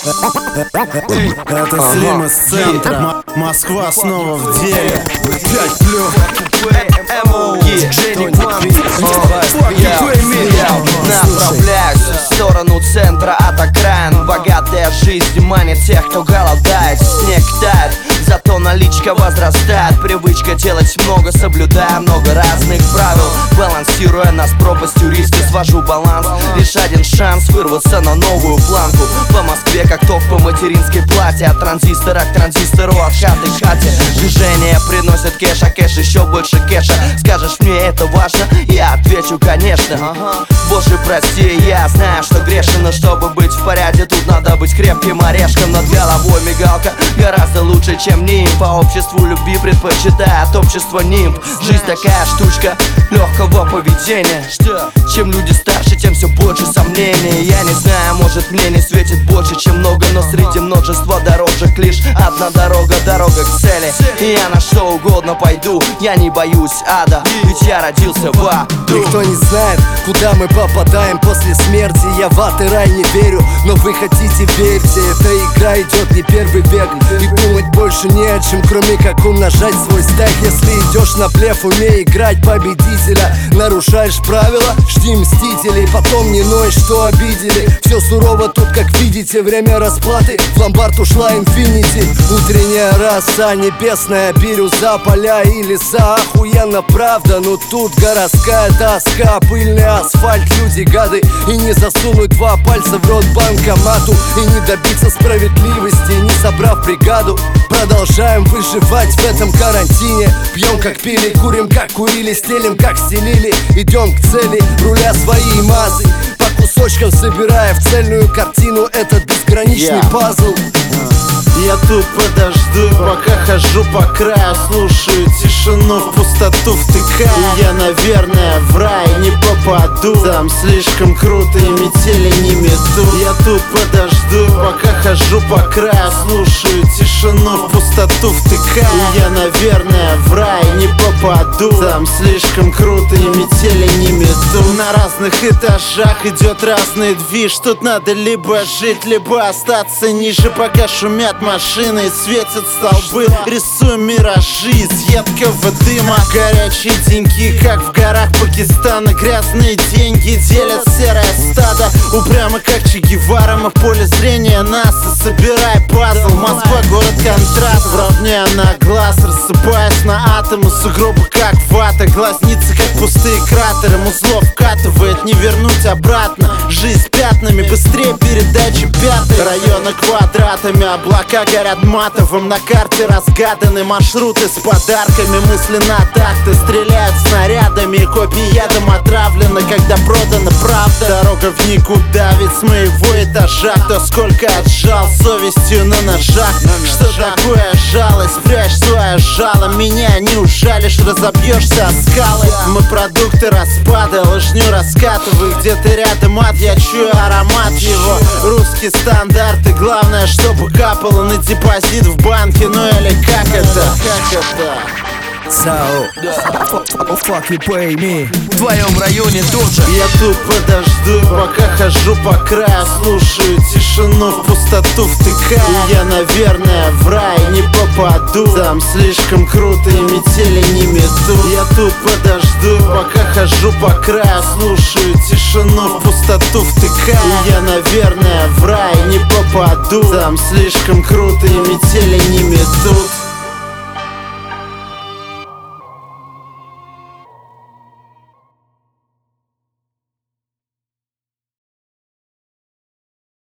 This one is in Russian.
Это Слим из центра. Москва снова в деле. 5 плюс. Направляюсь в сторону центра от окраин. Богатая жизнь манит тех, кто голодает. Снег тает, зато наличка возрастает. Привычка делать много, соблюдая много разных правил. Балансируя нас пропастью риска, свожу баланс. Лишь один шанс вырваться на новую планку. По Москве как ток по материнской плате. От транзистора к транзистору, от хаты к хате. Движение приносит кэш, а кэш еще больше кэша. Скажешь мне это важно? Я отвечу конечно. Боже прости, я знаю, что грешен, но чтобы быть в порядке, тут надо быть крепким орешком. Над головой мигалка гораздо лучше, чем нимб. По обществу любви предпочитает общество нимб. Жизнь такая штучка легкого поведения. Чем люди старше, тем все больше сомнений. Я не знаю, может мне не светит больше, чем много, но среди множества дорожек лишь одна дорога, дорога к цели. И я на что угодно пойду, я не боюсь ада, ведь я родился в аду. Никто не знает, куда мы попадаем после смерти. Я в ад и рай не верю, но вы хотите верьте. Эта игра идет не первый век, и думать больше не о чем, кроме как умножать свой стек. Если идешь на блеф, умей играть победителя. Нарушаешь правила, жди мстителей. Потом не ной, что обидели. Все сурово тут, как видите, время расплаты. В ломбард ушла инфинити. Утренняя роса, небесная бирюза, поля и леса. Охуенно правда, но тут городская тоска. Пыльный асфальт, люди гады. И не засунуть два пальца в рот банкомату. И не добиться справедливости, не собрав бригаду. Продолжаем выживать в этом карантине. Пьем как пили, курим как курили, стелим как стелили. Идем к цели, руля свои мазы, по кусочкам собирая в цельную картину этот безграничный пазл. Я тут подожду, пока хожу по краю. Слушаю тишину, в пустоту втыкаю. Я, наверное, в рай не попаду. Там слишком круто и метели не мету. Я тут подожду, пока хожу по краю. Слушаю тишину, в пустоту втыкаю. Я, наверное, в рай не попаду. Там слишком круто и метели не мету. На разных этажах идет разный движ. Тут надо либо жить, либо остаться ниже, пока шумят машины и светят столбы. Рисуем миражи из едкого дыма. Горячие деньги, как в горах Пакистана. Грязные деньги делят серое стадо. Упрямо как Че Гевара, мы в поле зрения НАСА. Собирай пазл, Москва город контраст. Равняя на глаз, рассыпаясь на атомы. Сугробы как вата, глазницы как пустые кратеры. Музлов вкатывает, не вернуть обратно. Жизнь пятнами, быстрее передачи пятой. Районы квадратами, облака горят матовым. На карте разгаданы маршруты с подарками. Мысли на такты, стреляют снарядами. И копии ядом отравлены, когда продана правда. Дорога в никуда, ведь с моего этажа кто сколько отжал совестью на ножах. Что такое жалость? Прячь свое жало. Меня не ужалишь, разобьешься о скалы. Мы продукты распада, лыжню раскатываю. Где-то рядом ад, я чую аромат его. Русские стандарты, главное, чтобы капало на депозит в банке. Ну или как это? So, fuck you pay me. В твоем районе тоже. Я тут подожду, пока хожу по краю. Слушаю тишину, в пустоту втыкаю. Я, наверное, в рай не попаду. Там слишком круто и метели не мету. Я тут подожду, пока хожу по краю. Слушаю тишину, в пустоту втыкаю. Я, наверное, в рай не попаду. Там слишком круто и метели не метут.